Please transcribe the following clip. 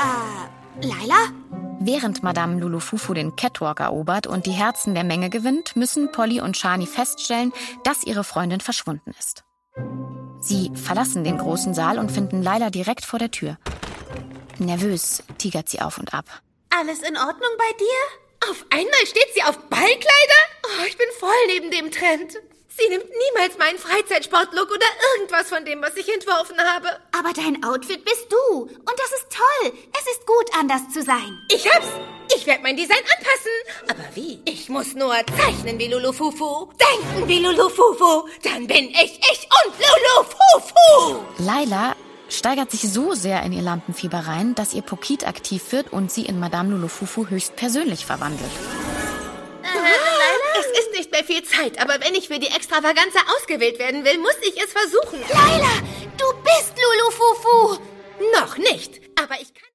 Laila? Während Madame Lulufufu den Catwalk erobert und die Herzen der Menge gewinnt, müssen Polly und Shani feststellen, dass ihre Freundin verschwunden ist. Sie verlassen den großen Saal und finden Laila direkt vor der Tür. Nervös tigert sie auf und ab. Alles in Ordnung bei dir? Auf einmal steht sie auf Ballkleider? Oh, ich bin voll neben dem Trend. Sie nimmt niemals meinen Freizeitsportlook oder irgendwas von dem, was ich entworfen habe. Aber dein Outfit bist du. Und das ist toll. Es ist gut, anders zu sein. Ich hab's. Ich werde mein Design anpassen. Aber wie? Ich muss nur zeichnen wie Lulufufu, denken wie Lulufufu. Dann bin ich und Lulufufu. Laila steigert sich so sehr in ihr Lampenfieber rein, dass ihr Pokit aktiv wird und sie in Madame Lulufufu höchstpersönlich verwandelt. Es ist nicht mehr viel Zeit, aber wenn ich für die Extravaganza ausgewählt werden will, muss ich es versuchen. Laila, du bist Lulufufu. Noch nicht, aber ich kann...